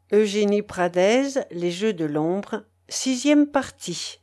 Eugénie Pradez, Les Jeux de l'ombre, 6e partie.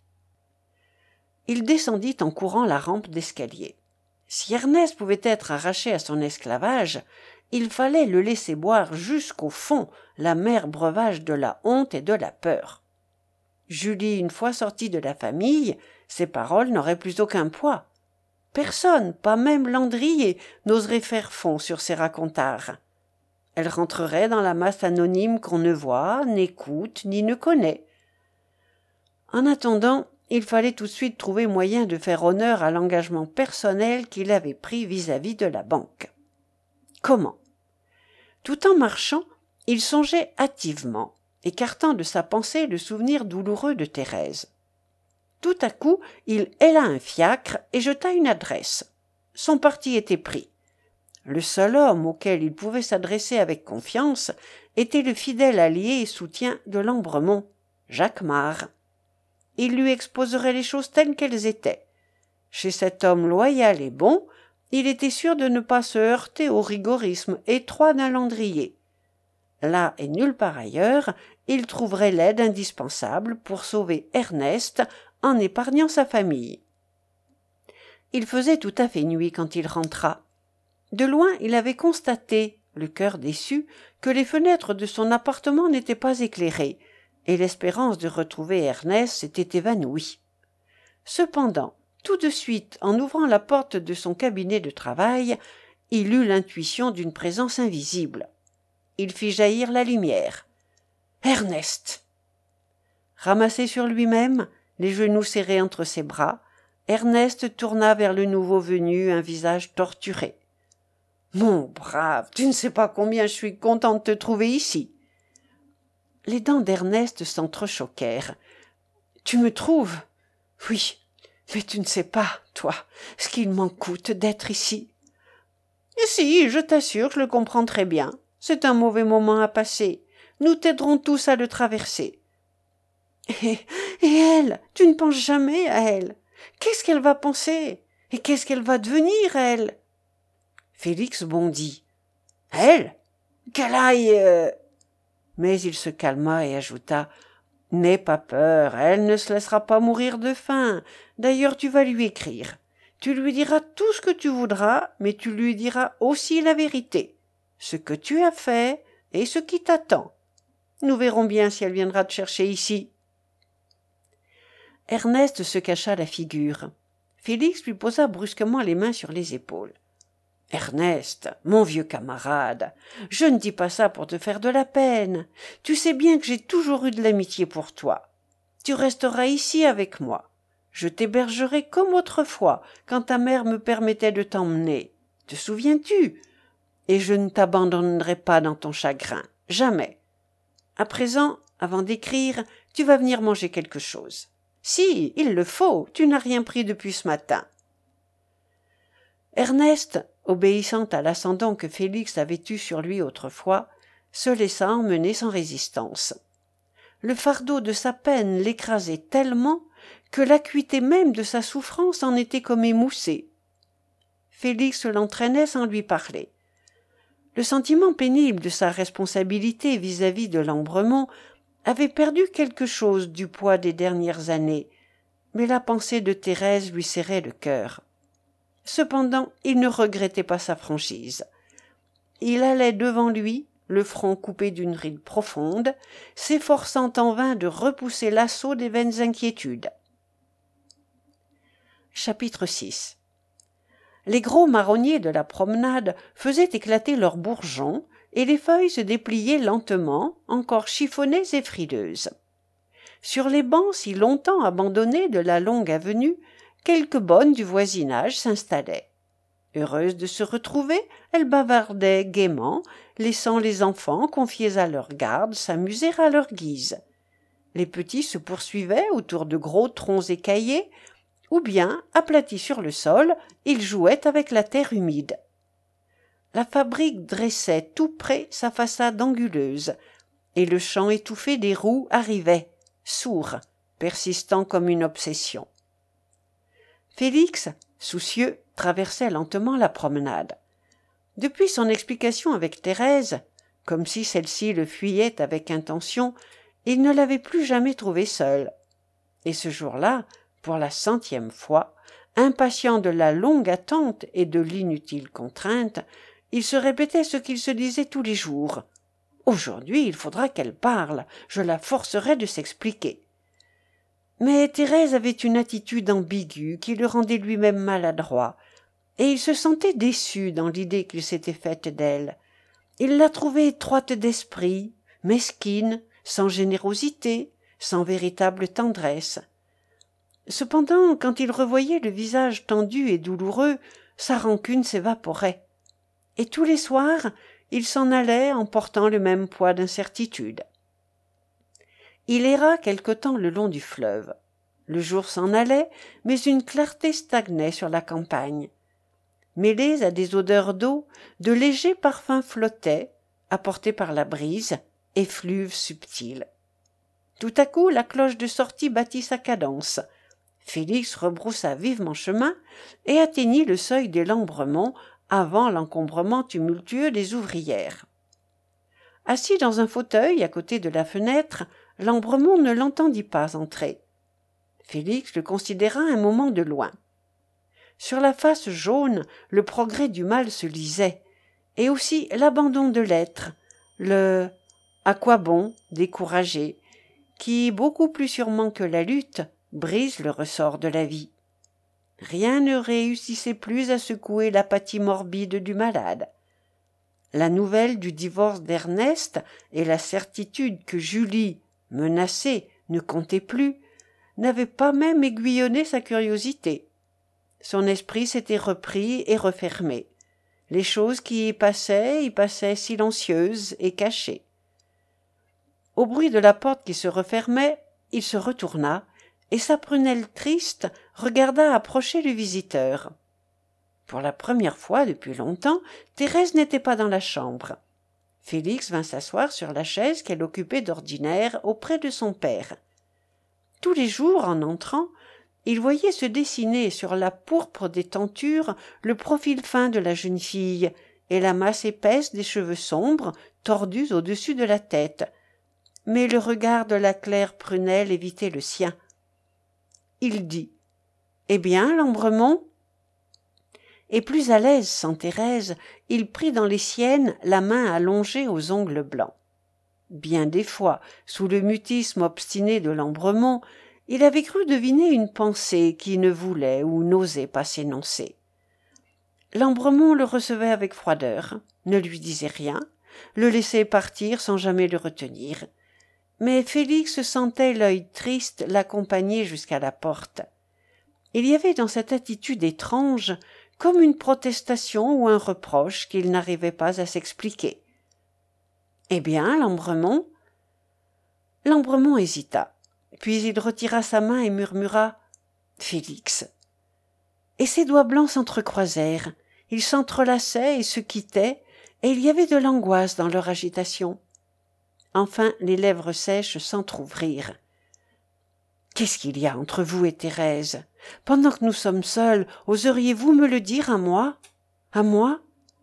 Il descendit en courant la rampe d'escalier. Si Ernest pouvait être arraché à son esclavage, il fallait le laisser boire jusqu'au fond l'amer breuvage de la honte et de la peur. Julie, une fois sortie de la famille, ses paroles n'auraient plus aucun poids. Personne, pas même Landrier, n'oserait faire fond sur ses racontards. Elle rentrerait dans la masse anonyme qu'on ne voit, n'écoute, ni ne connaît. En attendant, il fallait tout de suite trouver moyen de faire honneur à l'engagement personnel qu'il avait pris vis-à-vis de la banque. Comment? Tout en marchant, il songeait hâtivement, écartant de sa pensée le souvenir douloureux de Thérèse. Tout à coup, il héla un fiacre et jeta une adresse. Son parti était pris. Le seul homme auquel il pouvait s'adresser avec confiance était le fidèle allié et soutien de Lambremont, Jacques Marre. Il lui exposerait les choses telles qu'elles étaient. Chez cet homme loyal et bon, il était sûr de ne pas se heurter au rigorisme étroit d'un Landrier. Là et nulle part ailleurs, il trouverait l'aide indispensable pour sauver Ernest en épargnant sa famille. Il faisait tout à fait nuit quand il rentra. De loin, il avait constaté, le cœur déçu, que les fenêtres de son appartement n'étaient pas éclairées, et l'espérance de retrouver Ernest s'était évanouie. Cependant, tout de suite, en ouvrant la porte de son cabinet de travail, il eut l'intuition d'une présence invisible. Il fit jaillir la lumière. Ernest! Ramassé sur lui-même, les genoux serrés entre ses bras, Ernest tourna vers le nouveau venu un visage torturé. « Mon brave, tu ne sais pas combien je suis content de te trouver ici. » Les dents d'Ernest s'entrechoquèrent. « Tu me trouves? Oui, mais tu ne sais pas, toi, ce qu'il m'en coûte d'être ici. »« Et si, je t'assure, je le comprends très bien. C'est un mauvais moment à passer. Nous t'aiderons tous à le traverser. »« Et elle, tu ne penses jamais à elle. Qu'est-ce qu'elle va penser? Et qu'est-ce qu'elle va devenir, elle ?» Félix bondit. « Elle? Qu'elle aille… » Mais il se calma et ajouta « N'aie pas peur, elle ne se laissera pas mourir de faim. D'ailleurs, tu vas lui écrire. Tu lui diras tout ce que tu voudras, mais tu lui diras aussi la vérité, ce que tu as fait et ce qui t'attend. Nous verrons bien si elle viendra te chercher ici. » Ernest se cacha la figure. Félix lui posa brusquement les mains sur les épaules. « Ernest, mon vieux camarade, je ne dis pas ça pour te faire de la peine. Tu sais bien que j'ai toujours eu de l'amitié pour toi. Tu resteras ici avec moi. Je t'hébergerai comme autrefois, quand ta mère me permettait de t'emmener. Te souviens-tu? Et je ne t'abandonnerai pas dans ton chagrin, jamais. À présent, avant d'écrire, tu vas venir manger quelque chose. Si, il le faut, tu n'as rien pris depuis ce matin. » Ernest, obéissant à l'ascendant que Félix avait eu sur lui autrefois, se laissa emmener sans résistance. Le fardeau de sa peine l'écrasait tellement que l'acuité même de sa souffrance en était comme émoussée. Félix l'entraînait sans lui parler. Le sentiment pénible de sa responsabilité vis-à-vis de Lambremont avait perdu quelque chose du poids des dernières années, mais la pensée de Thérèse lui serrait le cœur. Cependant, il ne regrettait pas sa franchise. Il allait devant lui, le front coupé d'une ride profonde, s'efforçant en vain de repousser l'assaut des vaines inquiétudes. Chapitre 6. Les gros marronniers de la promenade faisaient éclater leurs bourgeons, et les feuilles se dépliaient lentement, encore chiffonnées et frileuses. Sur les bancs si longtemps abandonnés de la longue avenue, quelques bonnes du voisinage s'installaient. Heureuses de se retrouver, elles bavardaient gaiement, laissant les enfants confiés à leur garde s'amuser à leur guise. Les petits se poursuivaient autour de gros troncs écaillés, ou bien, aplatis sur le sol, ils jouaient avec la terre humide. La fabrique dressait tout près sa façade anguleuse, et le chant étouffé des roues arrivait, sourd, persistant comme une obsession. Félix, soucieux, traversait lentement la promenade. Depuis son explication avec Thérèse, Comme si celle-ci le fuyait avec intention, il ne l'avait plus jamais trouvée seule. Et ce jour-là, pour la 100e fois, impatient de la longue attente et de l'inutile contrainte, il se répétait ce qu'il se disait tous les jours. « Aujourd'hui, il faudra qu'elle parle, je la forcerai de s'expliquer. » Mais Thérèse avait une attitude ambiguë qui le rendait lui-même maladroit, et il se sentait déçu dans l'idée qu'il s'était faite d'elle. Il la trouvait étroite d'esprit, mesquine, sans générosité, sans véritable tendresse. Cependant, quand il revoyait le visage tendu et douloureux, sa rancune s'évaporait. Et tous les soirs, il s'en allait en portant le même poids d'incertitude. Il erra quelque temps le long du fleuve. Le jour s'en allait, mais une clarté stagnait sur la campagne. Mêlés à des odeurs d'eau, de légers parfums flottaient, apportés par la brise, effluves subtils. Tout à coup, la cloche de sortie battit sa cadence. Félix rebroussa vivement chemin et atteignit le seuil des Lambremont avant l'encombrement tumultueux des ouvrières. Assis dans un fauteuil à côté de la fenêtre, Lambremont ne l'entendit pas entrer. Félix le considéra un moment de loin. Sur la face jaune, le progrès du mal se lisait, et aussi l'abandon de l'être, le « à quoi bon » découragé, qui, beaucoup plus sûrement que la lutte, brise le ressort de la vie. Rien ne réussissait plus à secouer l'apathie morbide du malade. La nouvelle du divorce d'Ernest et la certitude que Julie, menacée, ne comptait plus, n'avaient pas même aiguillonné sa curiosité. Son esprit s'était repris et refermé. Les choses qui y passaient silencieuses et cachées. Au bruit de la porte qui se refermait, il se retourna, et sa prunelle triste regarda approcher le visiteur. Pour la première fois depuis longtemps, Thérèse n'était pas dans la chambre. Félix vint s'asseoir sur la chaise qu'elle occupait d'ordinaire auprès de son père. Tous les jours, en entrant, il voyait se dessiner sur la pourpre des tentures le profil fin de la jeune fille et la masse épaisse des cheveux sombres tordus au-dessus de la tête. Mais le regard de la claire prunelle évitait le sien. Il dit « Eh bien, Lambremont ?» Et plus à l'aise sans Thérèse, il prit dans les siennes la main allongée aux ongles blancs. Bien des fois, sous le mutisme obstiné de Lambremont, il avait cru deviner une pensée qui ne voulait ou n'osait pas s'énoncer. Lambremont le recevait avec froideur, ne lui disait rien, le laissait partir sans jamais le retenir. Mais Félix sentait l'œil triste l'accompagner jusqu'à la porte. Il y avait dans cette attitude étrange comme une protestation ou un reproche qu'il n'arrivait pas à s'expliquer. « Eh bien, Lambremont ?» Lambremont hésita, puis il retira sa main et murmura « Félix ». Et ses doigts blancs s'entrecroisèrent, ils s'entrelaçaient et se quittaient, et il y avait de l'angoisse dans leur agitation. Enfin, les lèvres sèches s'entr'ouvrirent. « Qu'est-ce qu'il y a entre vous et Thérèse ? Pendant que nous sommes seuls, oseriez-vous me le dire à moi ? À moi ?»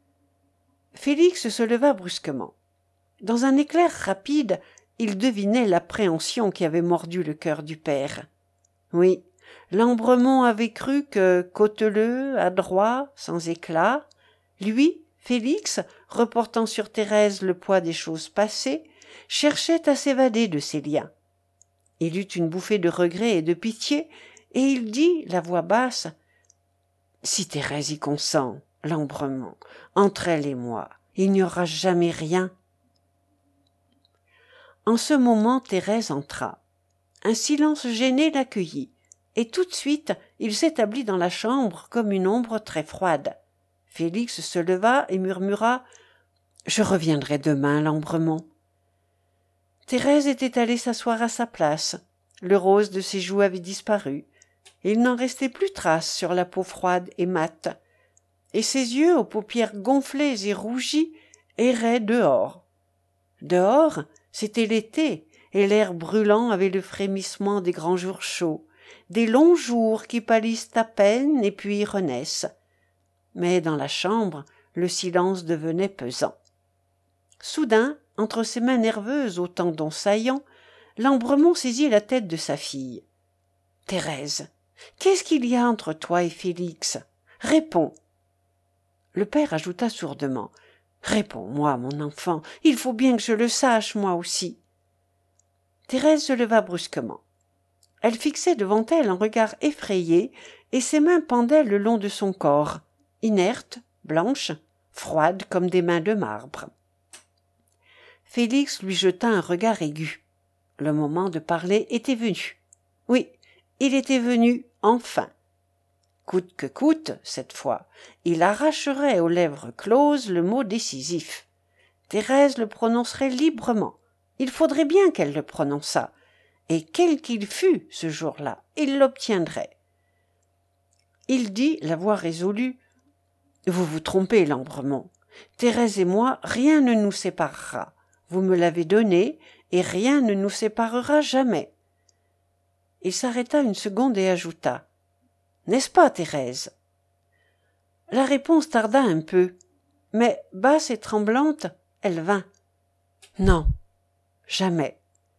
Félix se leva brusquement. Dans un éclair rapide, il devinait l'appréhension qui avait mordu le cœur du père. Oui, Lambremont avait cru que, cauteleux, adroit, sans éclat, lui, Félix, reportant sur Thérèse le poids des choses passées, cherchait à s'évader de ses liens. Il eut une bouffée de regret et de pitié, et il dit, la voix basse, « Si Thérèse y consent, Lambremont, entre elle et moi, il n'y aura jamais rien. » En ce moment, Thérèse entra. Un silence gêné l'accueillit, et tout de suite, il s'établit dans la chambre comme une ombre très froide. Félix se leva et murmura « Je reviendrai demain, Lambremont. » Thérèse était allée s'asseoir à sa place. Le rose de ses joues avait disparu. Il n'en restait plus trace sur la peau froide et mate. Et ses yeux, aux paupières gonflées et rougies, erraient dehors. Dehors, c'était l'été, et l'air brûlant avait le frémissement des grands jours chauds, des longs jours qui pâlissent à peine et puis renaissent. Mais dans la chambre, le silence devenait pesant. Soudain, entre ses mains nerveuses aux tendons saillants, Lambremont saisit la tête de sa fille. « Thérèse, qu'est-ce qu'il y a entre toi et Félix? Réponds !» Le père ajouta sourdement. « Réponds-moi, mon enfant, il faut bien que je le sache, moi aussi. » Thérèse se leva brusquement. Elle fixait devant elle un regard effrayé, et ses mains pendaient le long de son corps, inertes, blanches, froides comme des mains de marbre. Félix lui jeta un regard aigu. Le moment de parler était venu. Oui, il était venu, enfin. Coûte que coûte, cette fois, il arracherait aux lèvres closes le mot décisif. Thérèse le prononcerait librement. Il faudrait bien qu'elle le prononçât. Et quel qu'il fût ce jour-là, il l'obtiendrait. Il dit, la voix résolue, « Vous vous trompez, Lambremont. Thérèse et moi, rien ne nous séparera. Vous me l'avez donné, et rien ne nous séparera jamais. » Il s'arrêta une seconde et ajouta, « N'est-ce pas, Thérèse ?» La réponse tarda un peu, mais basse et tremblante, elle vint. « Non, jamais. »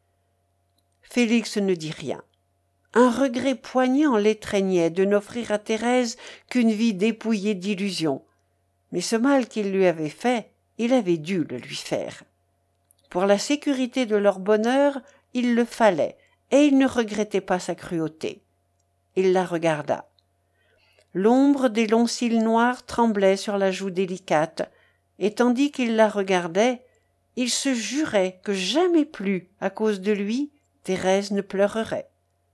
Félix ne dit rien. Un regret poignant l'étreignait de n'offrir à Thérèse qu'une vie dépouillée d'illusions. Mais ce mal qu'il lui avait fait, il avait dû le lui faire. Pour la sécurité de leur bonheur, il le fallait, et il ne regrettait pas sa cruauté. Il la regarda. L'ombre des longs cils noirs tremblait sur la joue délicate, et tandis qu'il la regardait, il se jurait que jamais plus, à cause de lui, Thérèse ne pleurerait.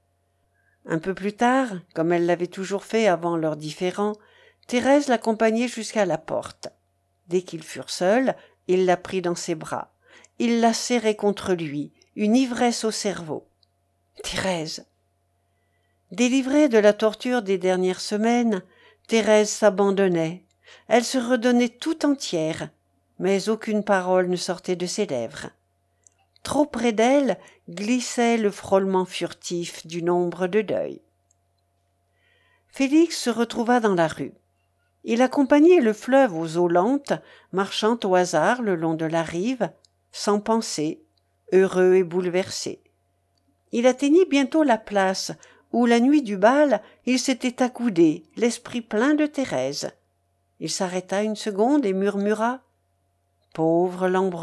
Un peu plus tard, comme elle l'avait toujours fait avant leur différend, Thérèse l'accompagnait jusqu'à la porte. Dès qu'ils furent seuls, il la prit dans ses bras. Il la serrait contre lui, une ivresse au cerveau. « Thérèse !» Délivrée de la torture des dernières semaines, Thérèse s'abandonnait. Elle se redonnait tout entière, mais aucune parole ne sortait de ses lèvres. Trop près d'elle glissait le frôlement furtif d'une ombre de deuil. Félix se retrouva dans la rue. Il accompagnait le fleuve aux eaux lentes, marchant au hasard le long de la rive, sans penser, heureux et bouleversé. Il atteignit bientôt la place, où la nuit du bal, il s'était accoudé, l'esprit plein de Thérèse. Il s'arrêta une seconde et murmura « Pauvre Lambremont !»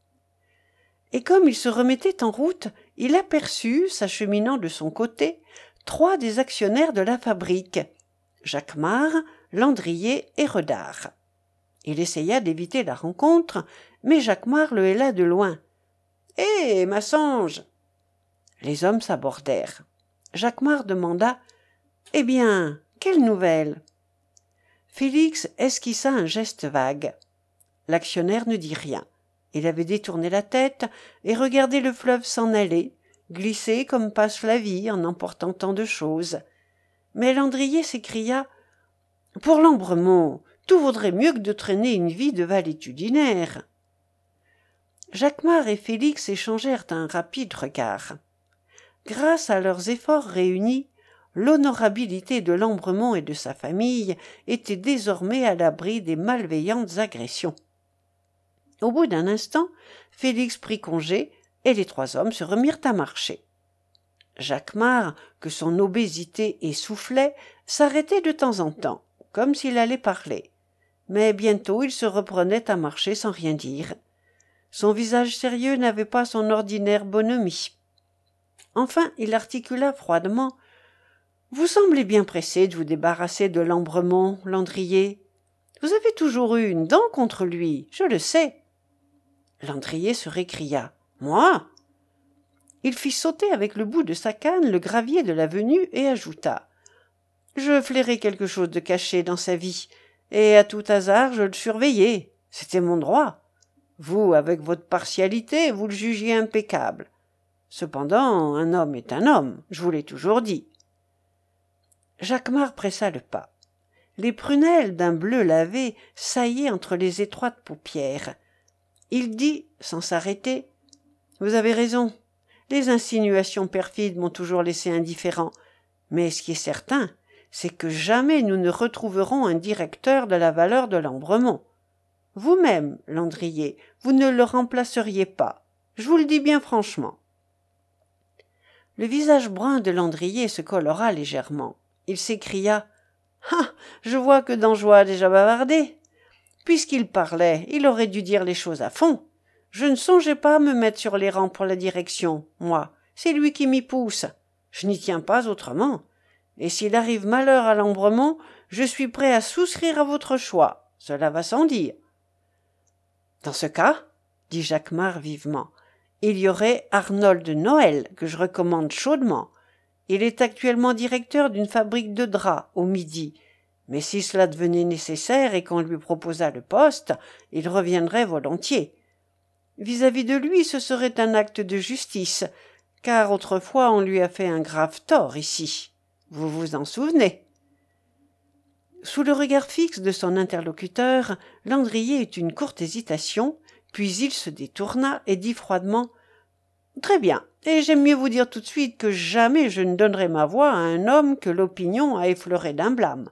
Et comme il se remettait en route, il aperçut, s'acheminant de son côté, 3 des actionnaires de la fabrique, Jacquemart, Landrier et Redard. Il essaya d'éviter la rencontre, mais Jacquemart le héla de loin. « Hé, Massange !» Les hommes s'abordèrent. Jacquemart demanda « Eh bien, quelle nouvelle ?» Félix esquissa un geste vague. L'actionnaire ne dit rien. Il avait détourné la tête et regardé le fleuve s'en aller, glisser comme passe la vie en emportant tant de choses. Mais Landrier s'écria « Pour Lambremont, tout vaudrait mieux que de traîner une vie de valétudinaire. » Jacquemart et Félix échangèrent un rapide regard. Grâce à leurs efforts réunis, l'honorabilité de Lambremont et de sa famille était désormais à l'abri des malveillantes agressions. Au bout d'un instant, Félix prit congé et les 3 hommes se remirent à marcher. Jacquemart, que son obésité essoufflait, s'arrêtait de temps en temps, comme s'il allait parler. Mais bientôt il se reprenait à marcher sans rien dire. Son visage sérieux n'avait pas son ordinaire bonhomie. Enfin, il articula froidement « Vous semblez bien pressé de vous débarrasser de Lambremont, Landrier. Vous avez toujours eu une dent contre lui, je le sais. » Landrier se récria « Moi ?» Il fit sauter avec le bout de sa canne le gravier de l'avenue et ajouta « Je flairai quelque chose de caché dans sa vie, et à tout hasard je le surveillais. C'était mon droit. Vous, avec votre partialité, vous le jugiez impeccable. Cependant, un homme est un homme, je vous l'ai toujours dit. » Jacquemart pressa le pas. Les prunelles d'un bleu lavé saillaient entre les étroites paupières. Il dit, sans s'arrêter, « Vous avez raison. Les insinuations perfides m'ont toujours laissé indifférent. Mais ce qui est certain, c'est que jamais nous ne retrouverons un directeur de la valeur de Lambremont. Vous-même, Landrier, vous ne le remplaceriez pas. Je vous le dis bien franchement. » Le visage brun de Landrier se colora légèrement. Il s'écria: « Ah, je vois que Dangeois a déjà bavardé. Puisqu'il parlait, il aurait dû dire les choses à fond. Je ne songeais pas à me mettre sur les rangs pour la direction, moi. C'est lui qui m'y pousse. Je n'y tiens pas autrement. Et s'il arrive malheur à Lambremont, je suis prêt à souscrire à votre choix. Cela va sans dire. » « Dans ce cas, dit Jacquemart vivement, il y aurait Arnold Noël, que je recommande chaudement. Il est actuellement directeur d'une fabrique de draps au Midi. Mais si cela devenait nécessaire et qu'on lui proposât le poste, il reviendrait volontiers. Vis-à-vis de lui, ce serait un acte de justice, car autrefois on lui a fait un grave tort ici. Vous vous en souvenez? » Sous le regard fixe de son interlocuteur, Landrier eut une courte hésitation, puis il se détourna et dit froidement: « Très bien, et j'aime mieux vous dire tout de suite que jamais je ne donnerai ma voix à un homme que l'opinion a effleuré d'un blâme.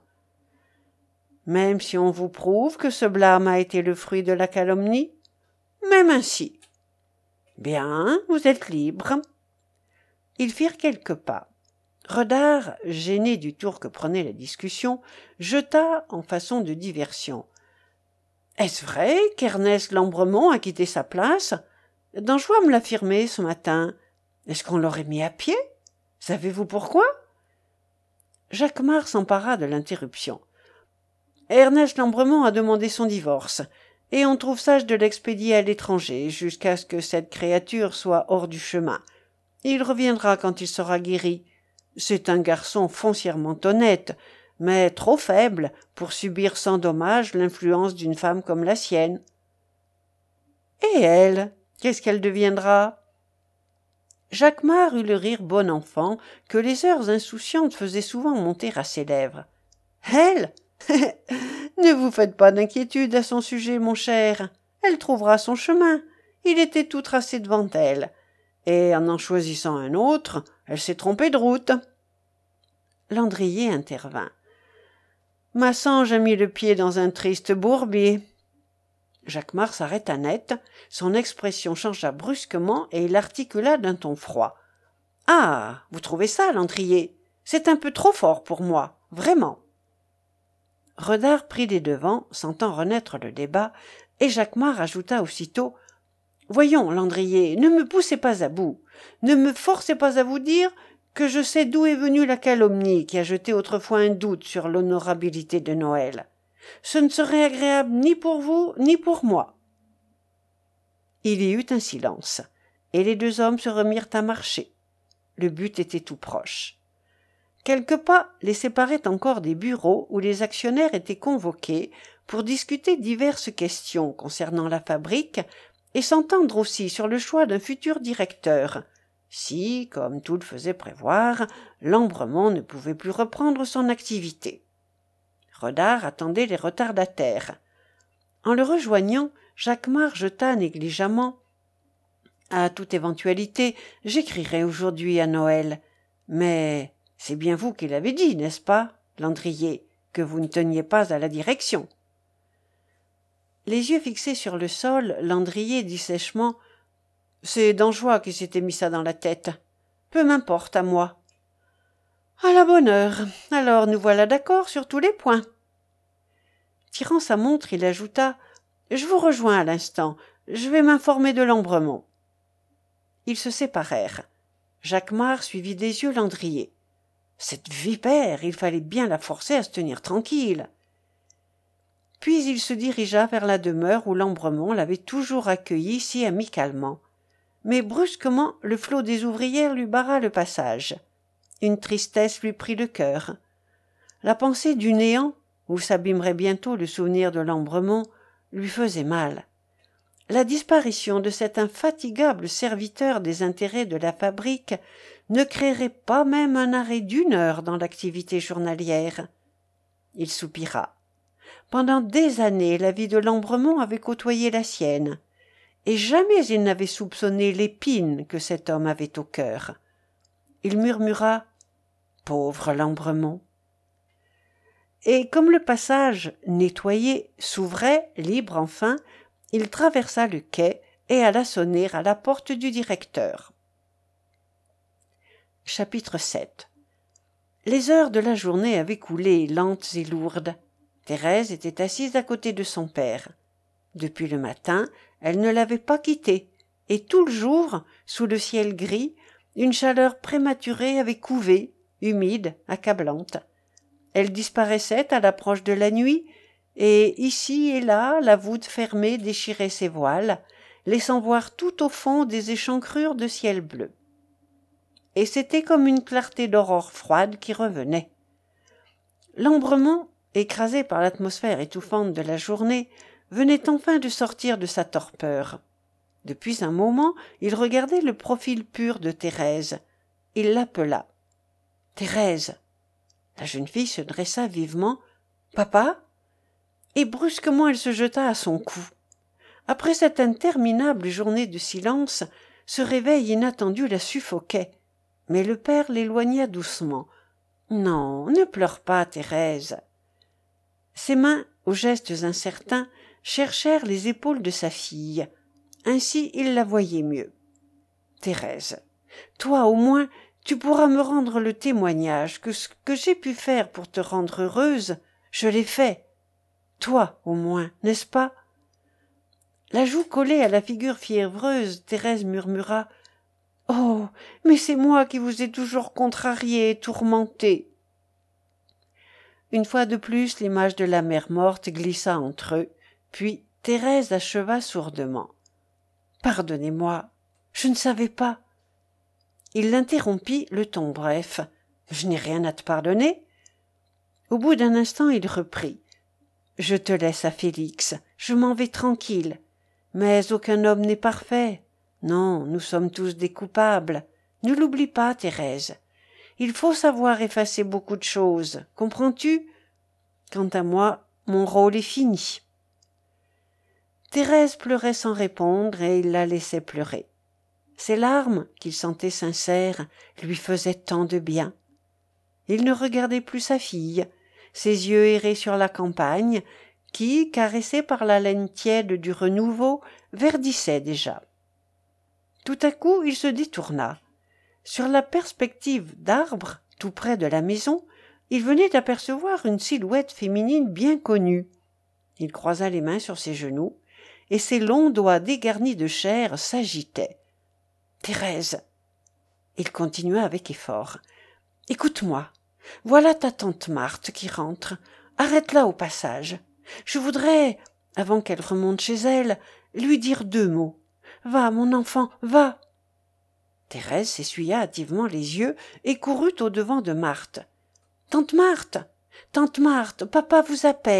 Même si on vous prouve que ce blâme a été le fruit de la calomnie? Même ainsi. Bien, vous êtes libre. » Ils firent quelques pas. Renard, gêné du tour que prenait la discussion, jeta en façon de diversion: « Est-ce vrai qu'Ernest Lambremont a quitté sa place? Dangeois me l'affirmait ce matin. Est-ce qu'on l'aurait mis à pied? Savez-vous pourquoi? » Jacquemart s'empara de l'interruption. « Ernest Lambremont a demandé son divorce, et on trouve sage de l'expédier à l'étranger jusqu'à ce que cette créature soit hors du chemin. Il reviendra quand il sera guéri. C'est un garçon foncièrement honnête, mais trop faible pour subir sans dommage l'influence d'une femme comme la sienne. » « Et elle, qu'est-ce qu'elle deviendra? » Jacquemart eut le rire bon enfant que les heures insouciantes faisaient souvent monter à ses lèvres. « Elle? Ne vous faites pas d'inquiétude à son sujet, mon cher. Elle trouvera son chemin. Il était tout tracé devant elle. Et en choisissant un autre, elle s'est trompée de route. » Landrier intervint. « Massange a mis le pied dans un triste bourbier. » Jacquemart s'arrêta net, son expression changea brusquement et il articula d'un ton froid: « Ah, vous trouvez ça, Landrier? C'est un peu trop fort pour moi, vraiment. » Renard prit les devants, sentant renaître le débat, et Jacquemart ajouta aussitôt: « Voyons, Landrier, ne me poussez pas à bout, ne me forcez pas à vous dire que je sais d'où est venue la calomnie qui a jeté autrefois un doute sur l'honorabilité de Noël. Ce ne serait agréable ni pour vous ni pour moi. » Il y eut un silence, et les deux hommes se remirent à marcher. Le but était tout proche. Quelques pas les séparaient encore des bureaux où les actionnaires étaient convoqués pour discuter diverses questions concernant la fabrique et s'entendre aussi sur le choix d'un futur directeur, si, comme tout le faisait prévoir, Lambremont ne pouvait plus reprendre son activité. Renard attendait les retardataires. En le rejoignant, Jacquemart jeta négligemment: « À toute éventualité, j'écrirai aujourd'hui à Noël. Mais c'est bien vous qui l'avez dit, n'est-ce pas, Landrier, que vous ne teniez pas à la direction. » Les yeux fixés sur le sol, Landrier dit sèchement: « C'est Dangeois qui s'était mis ça dans la tête. Peu m'importe à moi. » « À la bonne heure. Alors nous voilà d'accord sur tous les points. » Tirant sa montre, il ajouta: « Je vous rejoins à l'instant. Je vais m'informer de Lambremont. » Ils se séparèrent. Jacquemart suivit des yeux Landrier. Cette vipère, il fallait bien la forcer à se tenir tranquille. Puis il se dirigea vers la demeure où Lambremont l'avait toujours accueilli si amicalement. Mais brusquement, le flot des ouvrières lui barra le passage. Une tristesse lui prit le cœur. La pensée du néant, où s'abîmerait bientôt le souvenir de Lambremont, lui faisait mal. La disparition de cet infatigable serviteur des intérêts de la fabrique ne créerait pas même un arrêt d'une heure dans l'activité journalière. Il soupira. Pendant des années, la vie de Lambremont avait côtoyé la sienne, et jamais il n'avait soupçonné l'épine que cet homme avait au cœur. Il murmura: « Pauvre Lambremont !» et comme le passage, nettoyé, s'ouvrait, libre enfin, il traversa le quai et alla sonner à la porte du directeur. Chapitre 7. Les heures de la journée avaient coulé, lentes et lourdes. Thérèse était assise à côté de son père. Depuis le matin, elle ne l'avait pas quitté, et tout le jour, sous le ciel gris, une chaleur prématurée avait couvé, humide, accablante. Elle disparaissait à l'approche de la nuit, et ici et là la voûte fermée déchirait ses voiles, laissant voir tout au fond des échancrures de ciel bleu. Et c'était comme une clarté d'aurore froide qui revenait. Lambremont, écrasé par l'atmosphère étouffante de la journée, venait enfin de sortir de sa torpeur. Depuis un moment, il regardait le profil pur de Thérèse. Il l'appela. « Thérèse !» La jeune fille se dressa vivement. « Papa ?» Et brusquement elle se jeta à son cou. Après cette interminable journée de silence, ce réveil inattendu la suffoquait. Mais le père l'éloigna doucement. « Non, ne pleure pas, Thérèse. » Ses mains, aux gestes incertains, cherchèrent les épaules de sa fille. Ainsi il la voyait mieux. « Thérèse, toi au moins, tu pourras me rendre le témoignage que ce que j'ai pu faire pour te rendre heureuse, je l'ai fait. Toi au moins, n'est-ce pas ?» La joue collée à la figure fiévreuse, Thérèse murmura « Oh, mais c'est moi qui vous ai toujours contrariée et tourmentée. » Une fois de plus, l'image de la mère morte glissa entre eux, puis Thérèse acheva sourdement. « Pardonnez-moi, je ne savais pas. » Il l'interrompit, le ton bref. « Je n'ai rien à te pardonner. » Au bout d'un instant, il reprit. « Je te laisse à Félix, je m'en vais tranquille. Mais aucun homme n'est parfait. Non, nous sommes tous des coupables. Ne l'oublie pas, Thérèse. Il faut savoir effacer beaucoup de choses, comprends-tu? Quant à moi, mon rôle est fini. » Thérèse pleurait sans répondre et il la laissait pleurer. Ses larmes, qu'il sentait sincères, lui faisaient tant de bien. Il ne regardait plus sa fille. Ses yeux erraient sur la campagne, qui, caressée par l'haleine tiède du renouveau, verdissait déjà. Tout à coup, il se détourna. Sur la perspective d'arbres, tout près de la maison, il venait d'apercevoir une silhouette féminine bien connue. Il croisa les mains sur ses genoux, et ses longs doigts dégarnis de chair s'agitaient. « Thérèse !» Il continua avec effort. « Écoute-moi, voilà ta tante Marthe qui rentre. Arrête-la au passage. Je voudrais, avant qu'elle remonte chez elle, lui dire 2 mots. Va, mon enfant, va !» Thérèse s'essuya hâtivement les yeux et courut au-devant de Marthe. « Tante Marthe, papa vous appelle. »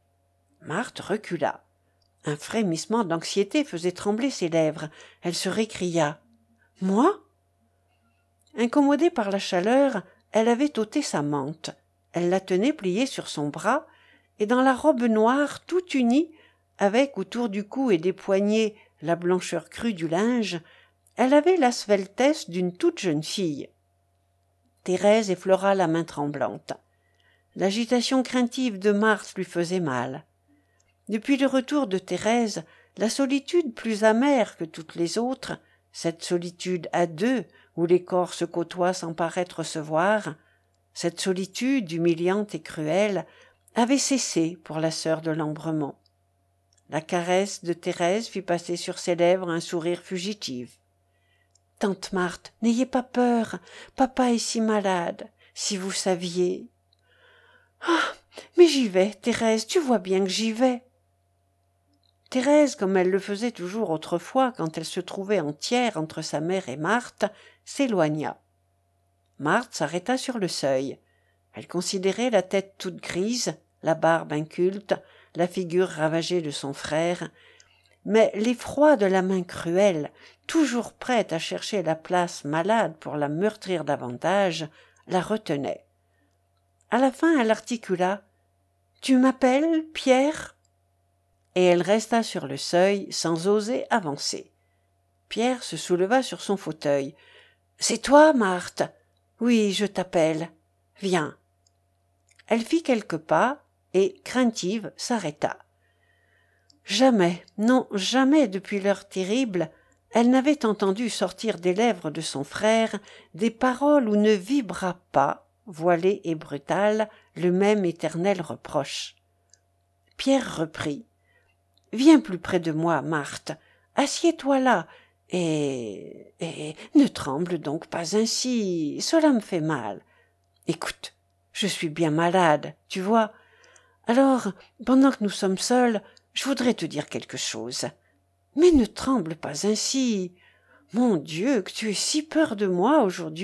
Marthe recula. Un frémissement d'anxiété faisait trembler ses lèvres. Elle se récria. « Moi ?» Incommodée par la chaleur, elle avait ôté sa mante. Elle la tenait pliée sur son bras, et dans la robe noire toute unie, avec autour du cou et des poignets la blancheur crue du linge, elle avait la sveltesse d'une toute jeune fille. Thérèse effleura la main tremblante. L'agitation craintive de Marthe lui faisait mal. Depuis le retour de Thérèse, la solitude plus amère que toutes les autres, cette solitude à 2 où les corps se côtoient sans paraître se voir, cette solitude humiliante et cruelle, avait cessé pour la sœur de Lambremont. La caresse de Thérèse fit passer sur ses lèvres un sourire fugitif. « Tante Marthe, n'ayez pas peur, papa est si malade, si vous saviez. »« Ah, mais j'y vais, Thérèse, tu vois bien que j'y vais. » Thérèse, comme elle le faisait toujours autrefois quand elle se trouvait entière entre sa mère et Marthe, s'éloigna. Marthe s'arrêta sur le seuil. Elle considérait la tête toute grise, la barbe inculte, la figure ravagée de son frère, mais l'effroi de la main cruelle, toujours prête à chercher la place malade pour la meurtrir davantage, la retenait. À la fin, elle articula « Tu m'appelles, Pierre ?» Et elle resta sur le seuil sans oser avancer. Pierre se souleva sur son fauteuil. « C'est toi, Marthe ? Oui, je t'appelle. Viens. » Elle fit quelques pas et, craintive, s'arrêta. Jamais, non jamais depuis l'heure terrible, elle n'avait entendu sortir des lèvres de son frère des paroles où ne vibra pas, voilé et brutal, le même éternel reproche. Pierre reprit. « Viens plus près de moi, Marthe, assieds-toi là, et ne tremble donc pas ainsi, cela me fait mal. Écoute, je suis bien malade, tu vois. Alors, pendant que nous sommes seuls, je voudrais te dire quelque chose. Mais ne tremble pas ainsi. Mon Dieu, que tu aies si peur de moi aujourd'hui. »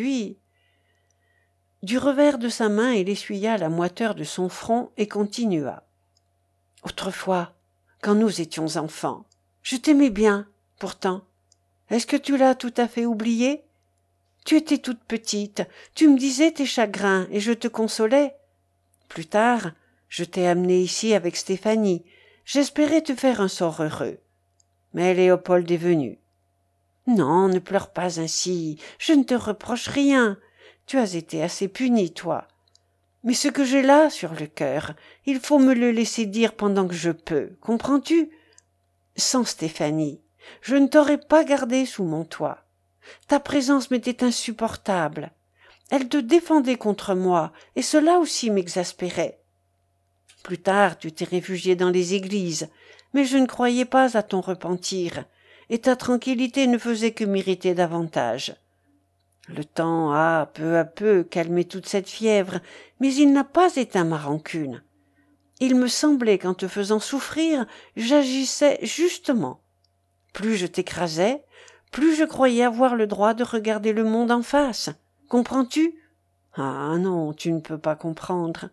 Du revers de sa main, il essuya la moiteur de son front et continua. « Autrefois, quand nous étions enfants, je t'aimais bien, pourtant. Est-ce que tu l'as tout à fait oublié? Tu étais toute petite, tu me disais tes chagrins et je te consolais. Plus tard, je t'ai amenée ici avec Stéphanie. J'espérais te faire un sort heureux. Mais Léopold est venu. Non, ne pleure pas ainsi, je ne te reproche rien. Tu as été assez punie, toi. Mais ce que j'ai là sur le cœur, il faut me le laisser dire pendant que je peux, comprends-tu? Sans Stéphanie, je ne t'aurais pas gardé sous mon toit. Ta présence m'était insupportable. Elle te défendait contre moi, et cela aussi m'exaspérait. Plus tard, tu t'es réfugié dans les églises, mais je ne croyais pas à ton repentir, et ta tranquillité ne faisait que m'irriter davantage. Le temps a, peu à peu, calmé toute cette fièvre, mais il n'a pas éteint ma rancune. Il me semblait qu'en te faisant souffrir, j'agissais justement. Plus je t'écrasais, plus je croyais avoir le droit de regarder le monde en face. Comprends-tu? Ah non, tu ne peux pas comprendre.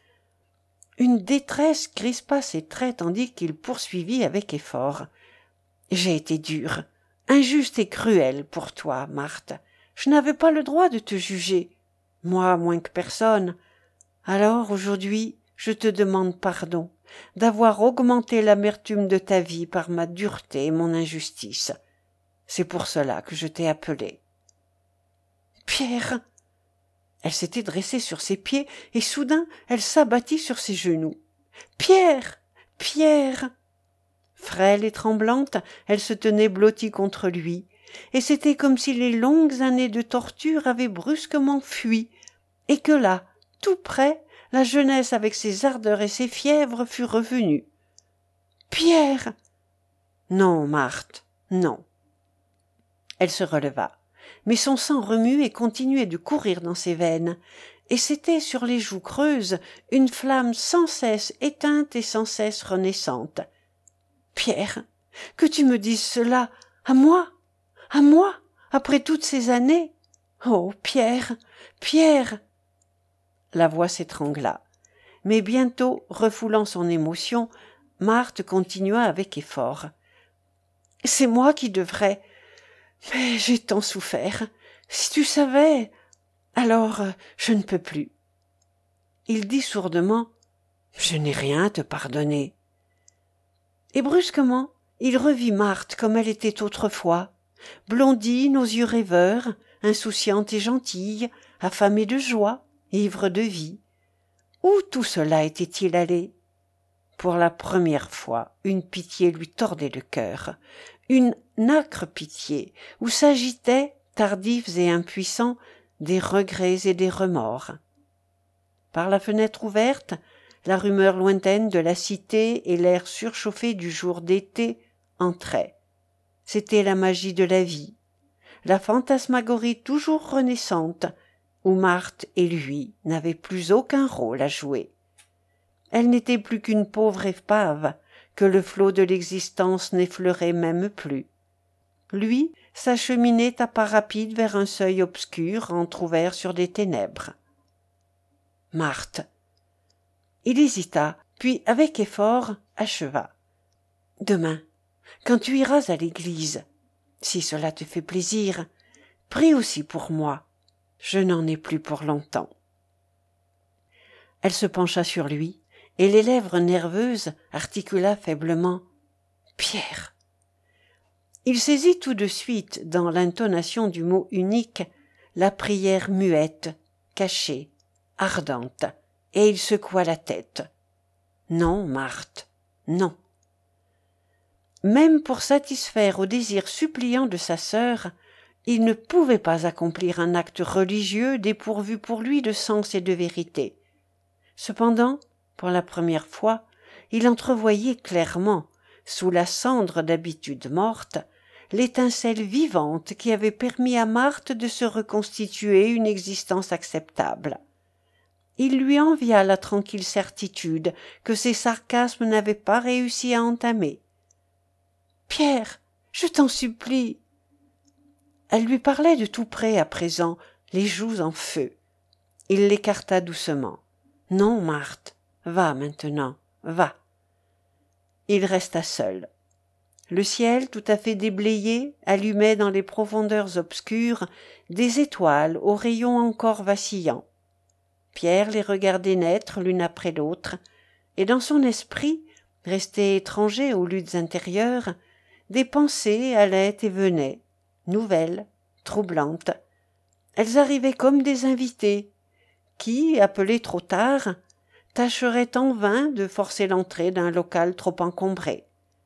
Une détresse crispa ses traits tandis qu'il poursuivit avec effort. J'ai été dur, injuste et cruel pour toi, Marthe. Je n'avais pas le droit de te juger, moi moins que personne. Alors, aujourd'hui, je te demande pardon d'avoir augmenté l'amertume de ta vie par ma dureté et mon injustice. C'est pour cela que je t'ai appelé. Pierre! Elle s'était dressée sur ses pieds et soudain elle s'abattit sur ses genoux. Pierre! Pierre! Frêle et tremblante, elle se tenait blottie contre lui, et c'était comme si les longues années de torture avaient brusquement fui, et que là, tout près, la jeunesse avec ses ardeurs et ses fièvres fut revenue. Pierre! Non, Marthe, non. Elle se releva, mais son sang remuait et continuait de courir dans ses veines, et c'était sur les joues creuses une flamme sans cesse éteinte et sans cesse renaissante. Pierre, que tu me dises cela, à moi, après toutes ces années. Oh, Pierre, Pierre! La voix s'étrangla, mais bientôt, refoulant son émotion, Marthe continua avec effort. C'est moi qui devrais, mais j'ai tant souffert. Si tu savais, alors je ne peux plus. Il dit sourdement, je n'ai rien à te pardonner. Et brusquement, il revit Marthe comme elle était autrefois, blondine aux yeux rêveurs, insouciante et gentille, affamée de joie, ivre de vie. Où tout cela était-il allé? Pour la première fois, une pitié lui tordait le cœur, une âcre pitié, où s'agitaient, tardifs et impuissants, des regrets et des remords. Par la fenêtre ouverte, la rumeur lointaine de la cité et l'air surchauffé du jour d'été entraient. C'était la magie de la vie, la fantasmagorie toujours renaissante, où Marthe et lui n'avaient plus aucun rôle à jouer. Elle n'était plus qu'une pauvre épave que le flot de l'existence n'effleurait même plus. Lui s'acheminait à pas rapides vers un seuil obscur entr'ouvert sur des ténèbres. Marthe. Il hésita, puis avec effort acheva. Demain, quand tu iras à l'église, si cela te fait plaisir, prie aussi pour moi. Je n'en ai plus pour longtemps. Elle se pencha sur lui, et les lèvres nerveuses articula faiblement « Pierre !» Il saisit tout de suite, dans l'intonation du mot unique, la prière muette, cachée, ardente. et il secoua la tête. Non, Marthe, non. Même pour satisfaire au désir suppliant de sa sœur, il ne pouvait pas accomplir un acte religieux dépourvu pour lui de sens et de vérité. Cependant, pour la première fois, il entrevoyait clairement, sous la cendre d'habitude morte, l'étincelle vivante qui avait permis à Marthe de se reconstituer une existence acceptable. Il lui envia la tranquille certitude que ses sarcasmes n'avaient pas réussi à entamer. « Pierre, je t'en supplie !» Elle lui parlait de tout près à présent, les joues en feu. Il l'écarta doucement. « Non, Marthe, va maintenant, va. » Il resta seul. Le ciel, tout à fait déblayé, allumait dans les profondeurs obscures des étoiles aux rayons encore vacillants. Pierre les regardait naître l'une après l'autre, et dans son esprit, resté étranger aux luttes intérieures, des pensées allaient et venaient, nouvelles, troublantes. Elles arrivaient comme des invités, qui, appelés trop tard, tâcheraient en vain de forcer l'entrée d'un local trop encombré.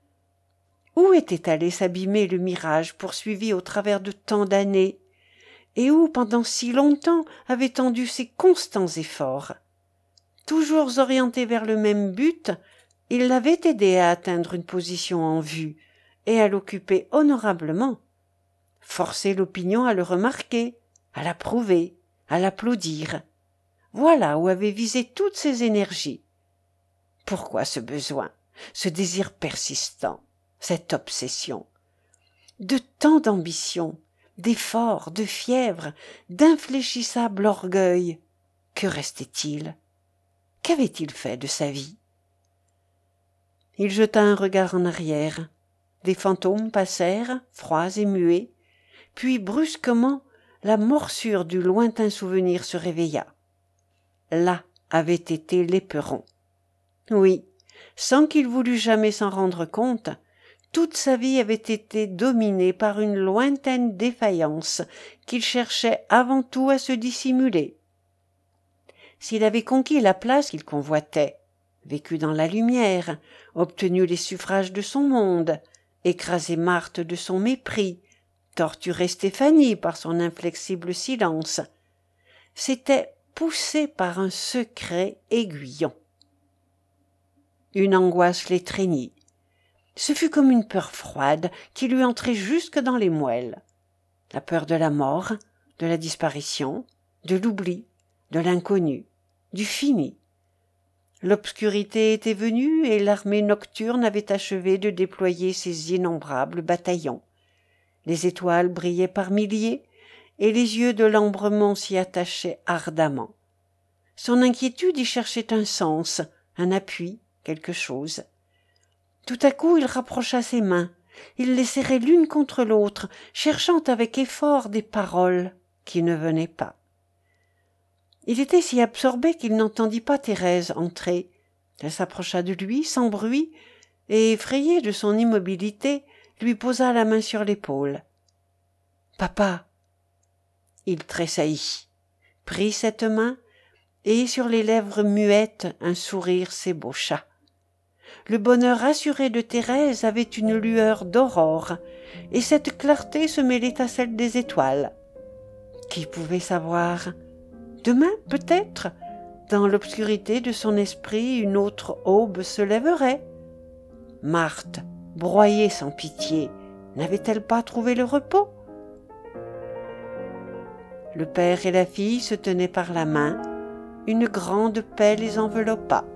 Où était allé s'abîmer le mirage poursuivi au travers de tant d'années, et où, pendant si longtemps, avait tendu ses constants efforts? Toujours orienté vers le même but, il l'avait aidé à atteindre une position en vue, et à l'occuper honorablement. Forcer l'opinion à le remarquer, à l'approuver, à l'applaudir. Voilà où avaient visé toutes ses énergies. Pourquoi ce besoin, ce désir persistant, cette obsession? De tant d'ambition, d'efforts, de fièvre, d'infléchissable orgueil. Que restait-il? Qu'avait-il fait de sa vie? Il jeta un regard en arrière. Des fantômes passèrent, froids et muets, puis brusquement la morsure du lointain souvenir se réveilla. Là avait été l'éperon. Oui, sans qu'il voulût jamais s'en rendre compte, toute sa vie avait été dominée par une lointaine défaillance qu'il cherchait avant tout à se dissimuler. S'il avait conquis la place qu'il convoitait, vécu dans la lumière, obtenu les suffrages de son monde, écrasé Marthe de son mépris, torturé Stéphanie par son inflexible silence, c'était poussé par un secret aiguillon. Une angoisse l'étreignit. Ce fut comme une peur froide qui lui entrait jusque dans les moelles. La peur de la mort, de la disparition, de l'oubli, de l'inconnu, du fini. L'obscurité était venue et l'armée nocturne avait achevé de déployer ses innombrables bataillons. Les étoiles brillaient par milliers et les yeux de Lambremont s'y attachaient ardemment. Son inquiétude y cherchait un sens, un appui, quelque chose. Tout à coup il rapprocha ses mains, il les serrait l'une contre l'autre, cherchant avec effort des paroles qui ne venaient pas. Il était si absorbé qu'il n'entendit pas Thérèse entrer. Elle s'approcha de lui sans bruit et, effrayée de son immobilité, lui posa la main sur l'épaule. « Papa !» Il tressaillit, prit cette main et, sur les lèvres muettes, un sourire s'ébaucha. Le bonheur assuré de Thérèse avait une lueur d'aurore, et cette clarté se mêlait à celle des étoiles. Qui pouvait savoir? Demain, peut-être, dans l'obscurité de son esprit, une autre aube se lèverait. Marthe, broyée sans pitié, n'avait-elle pas trouvé le repos? Le père et la fille se tenaient par la main. Une grande paix les enveloppa.